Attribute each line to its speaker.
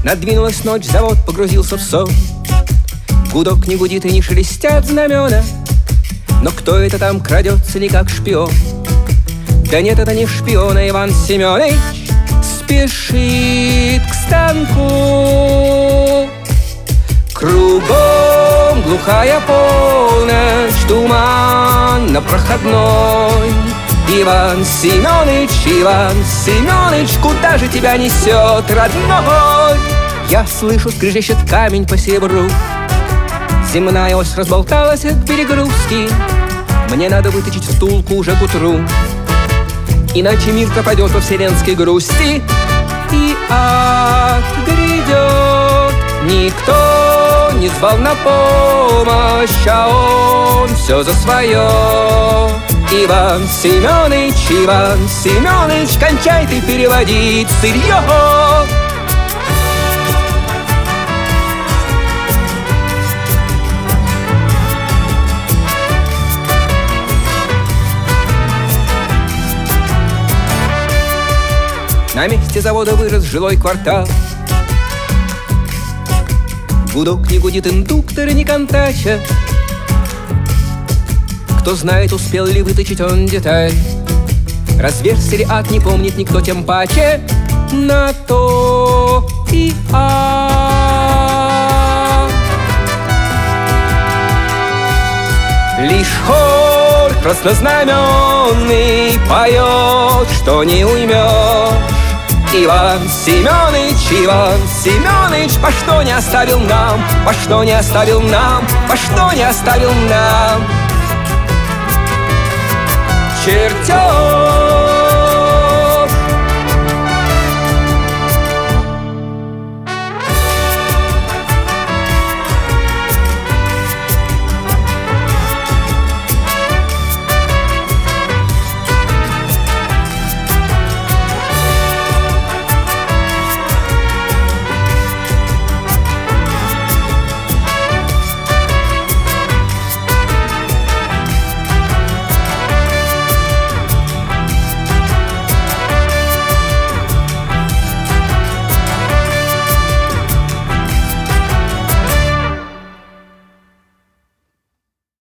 Speaker 1: Надвинулась ночь, завод погрузился в сон. Гудок не гудит и не шелестят знамена. Но кто это там крадется не как шпион? Да нет, это не шпион, а Иван Семёныч спешит к станку. Кругом глухая полночь, туман на проходной. Иван Семёныч, куда же тебя несет, родной? Я слышу, скрежещет камень по серебру. Земная ось разболталась от перегрузки. Мне надо вытащить втулку уже к утру, иначе мир пропадет во вселенской грусти. И грядет, никто не звал на помощь, а он все за свое. Иван Семёныч, кончай ты переводить сырье. На месте завода вырос жилой квартал. Гудок не гудит, индуктор не контача. Кто знает, успел ли выточить он деталь. Разверстие ли ад, не помнит никто, тем паче. На то и лишь хор краснознаменный поет, что не уймешь. Иван Семёныч, по что не оставил нам, по что не оставил нам, по что не оставил нам чертёж.